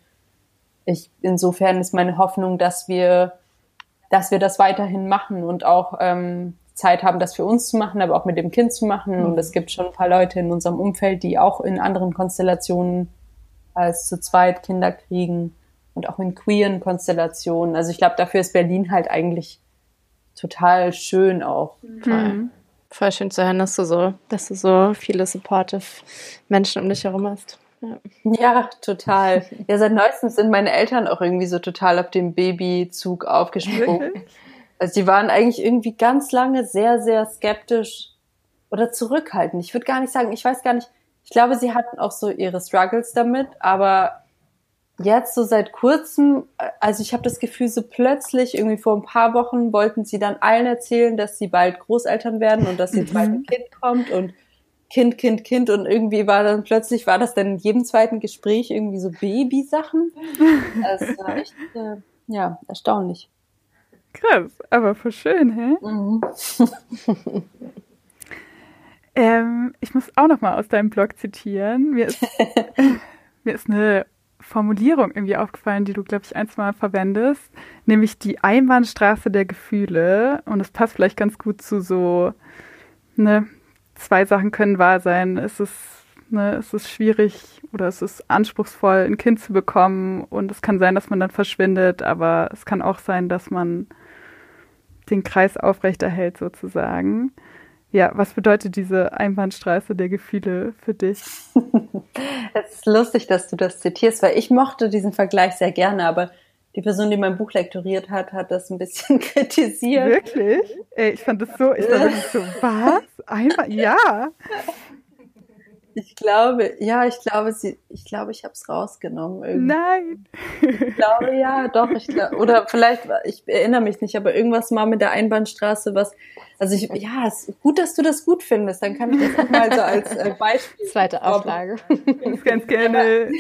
insofern ist meine Hoffnung, dass wir das weiterhin machen und auch Zeit haben, das für uns zu machen, aber auch mit dem Kind zu machen. Und es gibt schon ein paar Leute in unserem Umfeld, die auch in anderen Konstellationen als zu zweit Kinder kriegen und auch in queeren Konstellationen. Also ich glaube, dafür ist Berlin halt eigentlich total schön auch. Voll schön zu hören, dass du so viele supportive Menschen um dich herum hast. Ja, total. Ja, seit neuestem sind meine Eltern auch irgendwie so total auf dem Babyzug aufgesprungen. Also die waren eigentlich irgendwie ganz lange sehr, sehr skeptisch oder zurückhaltend. Ich würde gar nicht sagen, ich weiß gar nicht, ich glaube, sie hatten auch so ihre Struggles damit, aber jetzt so seit kurzem, also ich habe das Gefühl, so plötzlich, irgendwie vor ein paar Wochen wollten sie dann allen erzählen, dass sie bald Großeltern werden und dass jetzt bald ein Kind kommt und Kind und irgendwie war das dann in jedem zweiten Gespräch irgendwie so Babysachen. Das war echt, erstaunlich. Krass, aber voll schön, hä? Ich muss auch noch mal aus deinem Blog zitieren. Mir ist eine Formulierung irgendwie aufgefallen, die du, glaube ich, ein, zwei Mal verwendest, nämlich die Einbahnstraße der Gefühle. Und es passt vielleicht ganz gut zu so, ne, zwei Sachen können wahr sein. Es ist schwierig oder es ist anspruchsvoll, ein Kind zu bekommen und es kann sein, dass man dann verschwindet, aber es kann auch sein, dass man den Kreis aufrechterhält sozusagen. Ja, was bedeutet diese Einbahnstraße der Gefühle für dich? Es ist lustig, dass du das zitierst, weil ich mochte diesen Vergleich sehr gerne, aber die Person, die mein Buch lektoriert hat, hat das ein bisschen kritisiert. Wirklich? Ey, ich fand wirklich so, was? Ja. Ich glaube, ich habe es rausgenommen. Irgendwie. Nein. Ich glaube, ja, doch. Oder vielleicht, ich erinnere mich nicht, aber irgendwas mal mit der Einbahnstraße, es ist gut, dass du das gut findest. Dann kann ich das auch mal so als Beispiel. Zweite Auflage. Ich ganz gerne.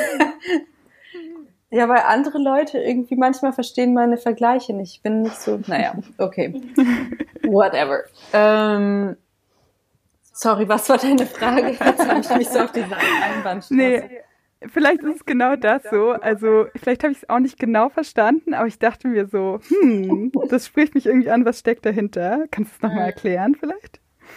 Ja, weil andere Leute irgendwie manchmal verstehen meine Vergleiche nicht. Ich bin nicht so, okay. Whatever. Sorry, was war deine Frage? Jetzt habe ich mich so auf diese Einbahnstraße. Nee, vielleicht ist es genau das so. Also vielleicht habe ich es auch nicht genau verstanden, aber ich dachte mir so, das spricht mich irgendwie an, was steckt dahinter? Kannst du es nochmal erklären vielleicht?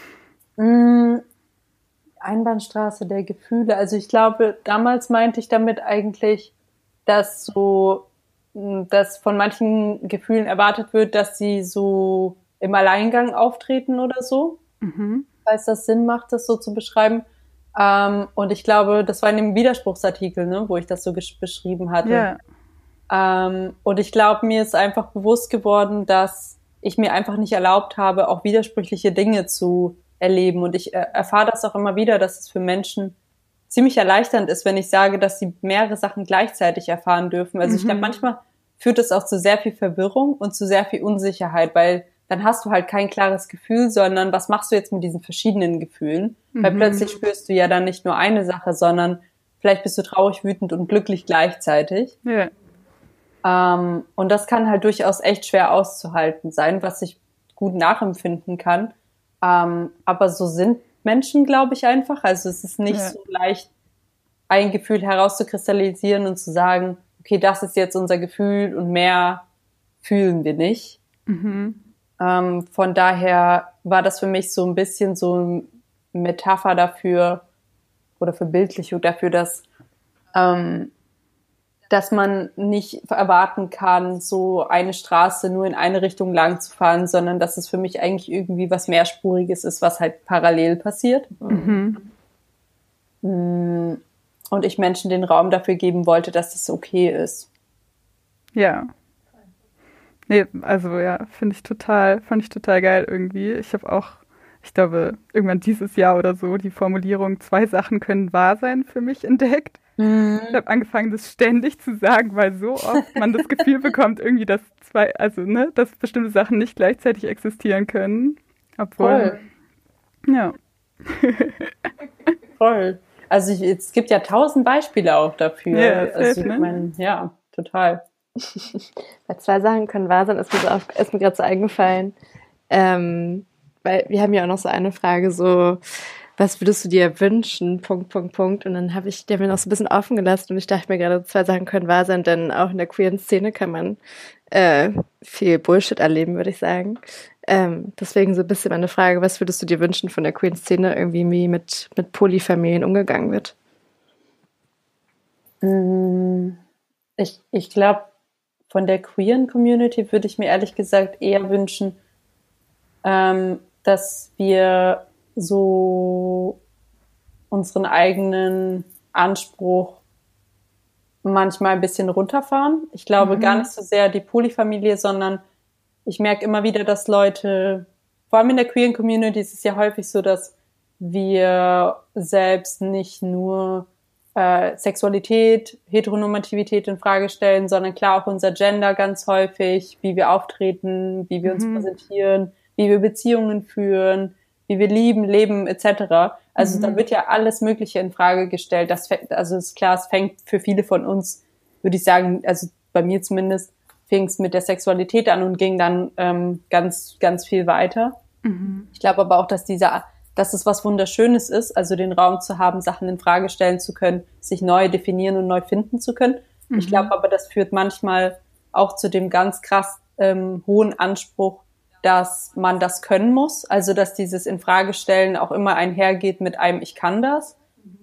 Einbahnstraße der Gefühle. Also ich glaube, damals meinte ich damit eigentlich, dass von manchen Gefühlen erwartet wird, dass sie so im Alleingang auftreten oder so. Falls das Sinn macht, das so zu beschreiben. Und ich glaube, das war in dem Widerspruchsartikel, ne, wo ich das so beschrieben hatte. Yeah. Und ich glaube, mir ist einfach bewusst geworden, dass ich mir einfach nicht erlaubt habe, auch widersprüchliche Dinge zu erleben. Und ich erfahre das auch immer wieder, dass es für Menschen ziemlich erleichternd ist, wenn ich sage, dass sie mehrere Sachen gleichzeitig erfahren dürfen. Also ich glaube, manchmal führt es auch zu sehr viel Verwirrung und zu sehr viel Unsicherheit, weil dann hast du halt kein klares Gefühl, sondern was machst du jetzt mit diesen verschiedenen Gefühlen? Weil plötzlich spürst du ja dann nicht nur eine Sache, sondern vielleicht bist du traurig, wütend und glücklich gleichzeitig. Yeah. Und das kann halt durchaus echt schwer auszuhalten sein, was ich gut nachempfinden kann. Aber so sind Menschen, glaube ich, einfach. Also es ist nicht so leicht, ein Gefühl herauszukristallisieren und zu sagen, okay, das ist jetzt unser Gefühl und mehr fühlen wir nicht. Von daher war das für mich so ein bisschen so eine Metapher dafür oder Verbildlichung dafür, dass man nicht erwarten kann, so eine Straße nur in eine Richtung lang zu fahren, sondern dass es für mich eigentlich irgendwie was Mehrspuriges ist, was halt parallel passiert. Und ich Menschen den Raum dafür geben wollte, dass das okay ist. Ja. Nee, also ja, fand ich total geil irgendwie. Ich habe auch, ich glaube, irgendwann dieses Jahr oder so die Formulierung, 2 Sachen können wahr sein, für mich entdeckt. Ich habe angefangen, das ständig zu sagen, weil so oft man das Gefühl bekommt, irgendwie, dass dass bestimmte Sachen nicht gleichzeitig existieren können. Obwohl. Voll. Ja. Voll. Also es gibt ja 1000 Beispiele auch dafür. Ja, also safe, ich meine, ja, total. Bei 2 Sachen können wahr sein, ist mir gerade so eingefallen. Weil wir haben ja auch noch so eine Frage, so, was würdest du dir wünschen, .. Und dann habe ich mir noch so ein bisschen offen gelassen und ich dachte mir gerade, 2 Sachen können wahr sein, denn auch in der queeren Szene kann man viel Bullshit erleben, würde ich sagen. Deswegen so ein bisschen meine Frage, was würdest du dir wünschen von der Queer-Szene, irgendwie wie mit Polyfamilien umgegangen wird? Ich glaube, von der queeren Community würde ich mir ehrlich gesagt eher wünschen, dass wir so unseren eigenen Anspruch manchmal ein bisschen runterfahren. Ich glaube gar nicht so sehr die Polyfamilie, sondern ich merke immer wieder, dass Leute, vor allem in der queeren Community ist es ja häufig so, dass wir selbst nicht nur Sexualität, Heteronormativität in Frage stellen, sondern klar auch unser Gender ganz häufig, wie wir auftreten, wie wir uns präsentieren, wie wir Beziehungen führen, wie wir lieben, leben etc. Also da wird ja alles Mögliche in Frage gestellt. Also ist klar, es fängt für viele von uns, würde ich sagen, also bei mir zumindest, fing es mit der Sexualität an und ging dann ganz, ganz viel weiter. Ich glaube aber auch, dass es was Wunderschönes ist, also den Raum zu haben, Sachen in Frage stellen zu können, sich neu definieren und neu finden zu können. Ich glaube aber, das führt manchmal auch zu dem ganz krass hohen Anspruch, dass man das können muss. Also, dass dieses Infragestellen auch immer einhergeht mit einem Ich kann das.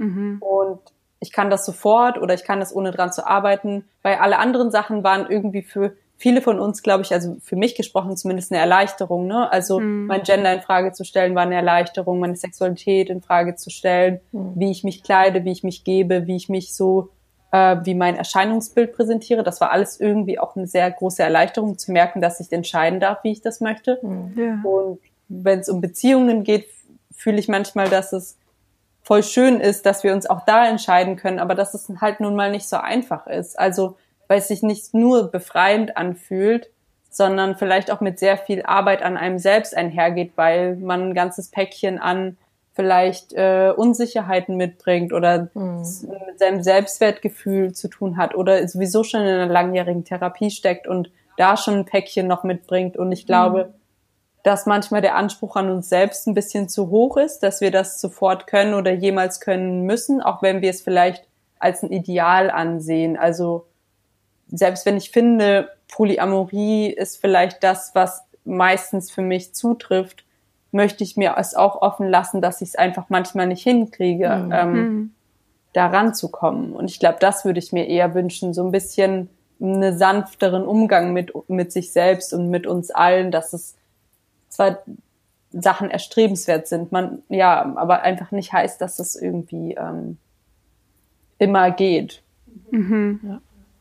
Und ich kann das sofort oder ich kann das ohne dran zu arbeiten. Weil alle anderen Sachen waren irgendwie für viele von uns, glaube ich, also für mich gesprochen zumindest eine Erleichterung. Ne? Also mein Gender in Frage zu stellen war eine Erleichterung, meine Sexualität in Frage zu stellen, wie ich mich kleide, wie ich mich gebe, wie ich mich so wie mein Erscheinungsbild präsentiere. Das war alles irgendwie auch eine sehr große Erleichterung, zu merken, dass ich entscheiden darf, wie ich das möchte. Ja. Und wenn es um Beziehungen geht, fühle ich manchmal, dass es voll schön ist, dass wir uns auch da entscheiden können, aber dass es halt nun mal nicht so einfach ist. Also, weil es sich nicht nur befreiend anfühlt, sondern vielleicht auch mit sehr viel Arbeit an einem selbst einhergeht, weil man ein ganzes Päckchen an vielleicht Unsicherheiten mitbringt oder mit seinem Selbstwertgefühl zu tun hat oder sowieso schon in einer langjährigen Therapie steckt und da schon ein Päckchen noch mitbringt. Und ich glaube, dass manchmal der Anspruch an uns selbst ein bisschen zu hoch ist, dass wir das sofort können oder jemals können müssen, auch wenn wir es vielleicht als ein Ideal ansehen. Also selbst wenn ich finde, Polyamorie ist vielleicht das, was meistens für mich zutrifft, möchte ich mir es auch offen lassen, dass ich es einfach manchmal nicht hinkriege, da ranzukommen. Und ich glaube, das würde ich mir eher wünschen, so ein bisschen einen sanfteren Umgang mit sich selbst und mit uns allen, dass es zwar Sachen erstrebenswert sind, aber einfach nicht heißt, dass es irgendwie immer geht. Ja.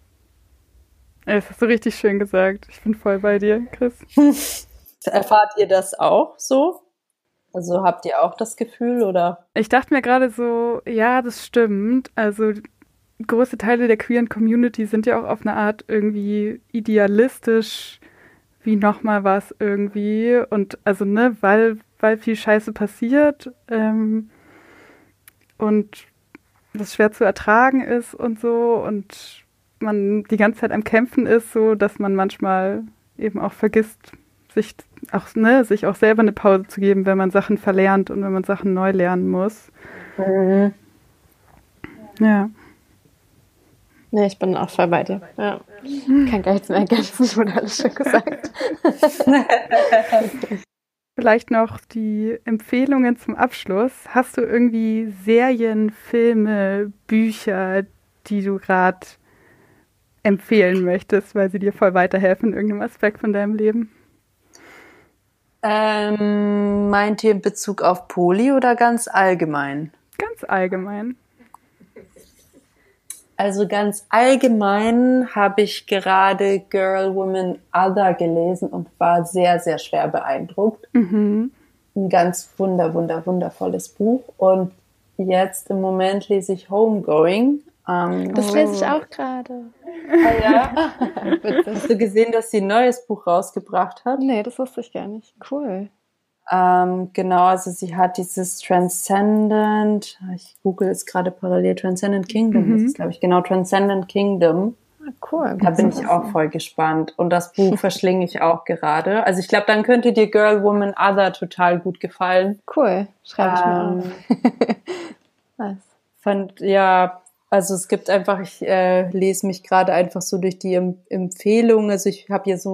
Das hast du richtig schön gesagt. Ich bin voll bei dir, Chris. Erfahrt ihr das auch so? Also habt ihr auch das Gefühl, oder? Ich dachte mir gerade so, ja, das stimmt. Also große Teile der queeren Community sind ja auch auf eine Art irgendwie idealistisch, wie nochmal was irgendwie. Und also, ne, weil viel Scheiße passiert und das schwer zu ertragen ist und so und man die ganze Zeit am Kämpfen ist, so dass man manchmal eben auch vergisst, sich auch selber eine Pause zu geben, wenn man Sachen verlernt und wenn man Sachen neu lernen muss. Ja. Nee, ich bin auch voll bei dir. Ja. Kann gar nichts mehr ergänzen, wurde alles schon gesagt. Vielleicht noch die Empfehlungen zum Abschluss. Hast du irgendwie Serien, Filme, Bücher, die du gerade empfehlen möchtest, weil sie dir voll weiterhelfen in irgendeinem Aspekt von deinem Leben? Meint ihr in Bezug auf Poly oder ganz allgemein? Ganz allgemein. Also ganz allgemein habe ich gerade Girl, Woman, Other gelesen und war sehr, sehr schwer beeindruckt. Ein ganz wundervolles Buch. Und jetzt im Moment lese ich Homegoing. Das lese ich auch gerade. Ah ja? Hast du gesehen, dass sie ein neues Buch rausgebracht hat? Nee, das wusste ich gar nicht. Cool. Genau, also sie hat dieses Transcendent, ich google jetzt gerade parallel, Transcendent Kingdom, das ist, glaube ich, genau, Transcendent Kingdom. Cool. Da bin ich auch voll gespannt. Und das Buch verschlinge ich auch gerade. Also ich glaube, dann könnte dir Girl, Woman, Other total gut gefallen. Cool, schreibe ich mir auf. Nice. Also es gibt einfach, ich lese mich gerade einfach so durch die Empfehlungen. Also ich habe hier so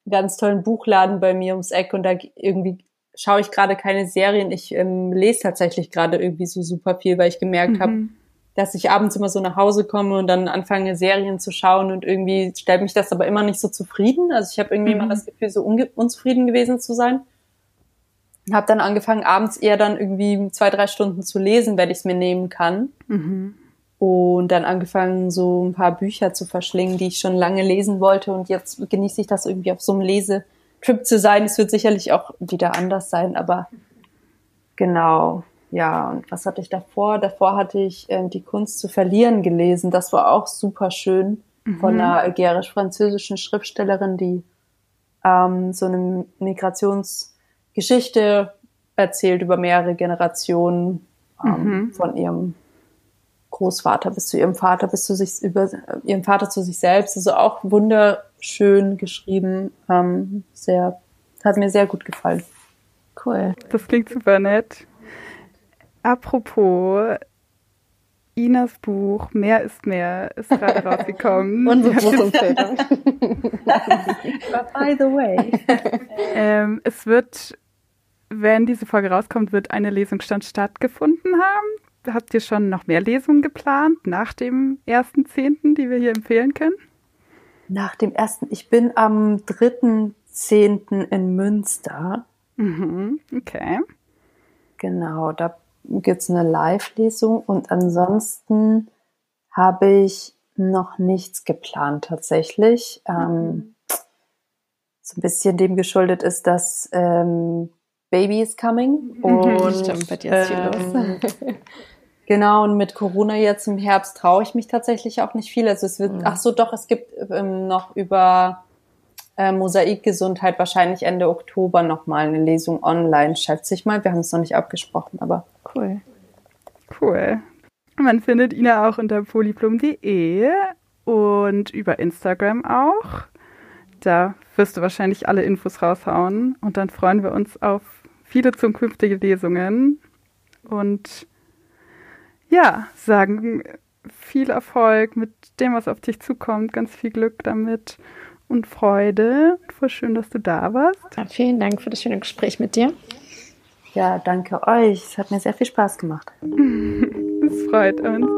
ganz tollen Buchladen bei mir ums Eck und da irgendwie schaue ich gerade keine Serien. Ich lese tatsächlich gerade irgendwie so super viel, weil ich gemerkt habe, dass ich abends immer so nach Hause komme und dann anfange, Serien zu schauen und irgendwie stellt mich das aber immer nicht so zufrieden. Also ich habe irgendwie immer das Gefühl, so unzufrieden gewesen zu sein. Habe dann angefangen, abends eher dann irgendwie 2-3 Stunden zu lesen, wenn ich es mir nehmen kann. Und dann angefangen, so ein paar Bücher zu verschlingen, die ich schon lange lesen wollte. Und jetzt genieße ich das irgendwie auf so einem Lesetrip zu sein. Es wird sicherlich auch wieder anders sein, aber genau. Ja, und was hatte ich davor? Davor hatte ich Die Kunst zu verlieren gelesen. Das war auch super schön von einer algerisch-französischen Schriftstellerin, die so eine Migrationsgeschichte erzählt über mehrere Generationen, von ihrem Großvater bis zu ihrem Vater, bis zu sich, über ihrem Vater zu sich selbst. Also auch wunderschön geschrieben. Hat mir sehr gut gefallen. Cool. Das klingt super nett. Apropos, Inas Buch Mehr ist mehr ist gerade rausgekommen. Unsere Buchempfehlung. By the way. Es wird, wenn diese Folge rauskommt, wird eine Lesungsstand stattgefunden haben. Habt ihr schon noch mehr Lesungen geplant nach dem 1.10., die wir hier empfehlen können? Nach dem 1. Ich bin am 3.10. in Münster. Okay. Genau, da gibt's eine Live-Lesung und ansonsten habe ich noch nichts geplant tatsächlich. So ein bisschen dem geschuldet ist, dass Baby is coming. Und stimmt, bei dir ist viel los. Genau, und mit Corona jetzt im Herbst traue ich mich tatsächlich auch nicht viel. Also es wird, es gibt noch über Mosaikgesundheit wahrscheinlich Ende Oktober nochmal eine Lesung online, schätze ich mal. Wir haben es noch nicht abgesprochen, aber Cool. Man findet Ina auch unter polyplom.de und über Instagram auch. Da wirst du wahrscheinlich alle Infos raushauen und dann freuen wir uns auf viele zukünftige Lesungen und ja, sagen viel Erfolg mit dem, was auf dich zukommt, ganz viel Glück damit und Freude. Voll schön, dass du da warst. Ja, vielen Dank für das schöne Gespräch mit dir. ja, danke euch. Es hat mir sehr viel Spaß gemacht. Es freut uns.